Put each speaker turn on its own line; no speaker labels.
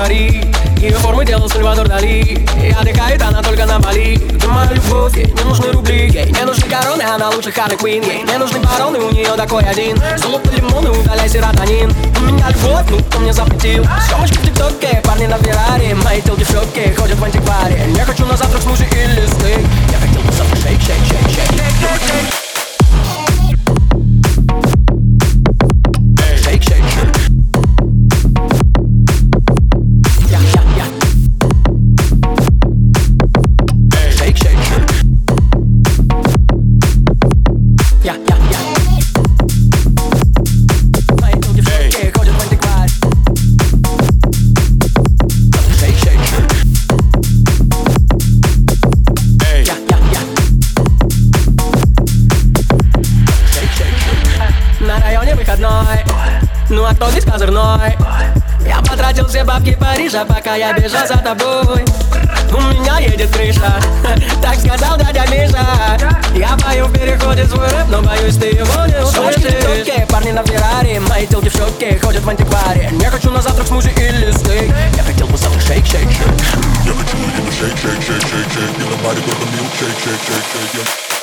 Мари. Ее формы делал Сальвадор Дали. И отдыхает она только на Бали. Ты моя любовь, ей не нужны рубли, ей не нужны короны, она лучше Харли Квин. Ей не нужны бароны, у нее такой один. Золото, лимоны, удаляй серотонин. У меня любовь, ну кто мне запретил? Съемочки в ТикТоке, парни на Феррари. Мои телки в шоке, ходят в антикваре. Не хочу на завтрак смузи или стейк. Я хотел бы завтрак шейк, шейк, шейк, шейк, шейк, шейк. Ну а кто здесь козырной? Я потратил все бабки Парижа, пока я бежал за тобой. У меня едет крыша, так сказал дядя Миша. Я пою в переходе свой рэп, но боюсь, ты его не услышишь. Парни на Феррари, мои телки в шоке, ходят в антикваре. Не хочу на завтрак смузи или стейк. Я хотел бы завтрак шейк, шейк, шейк.
Я хочу именно шейк, шейк, шейк, шейк, шейк. Не на баре только милк, шейк, шейк, шейк, шейк.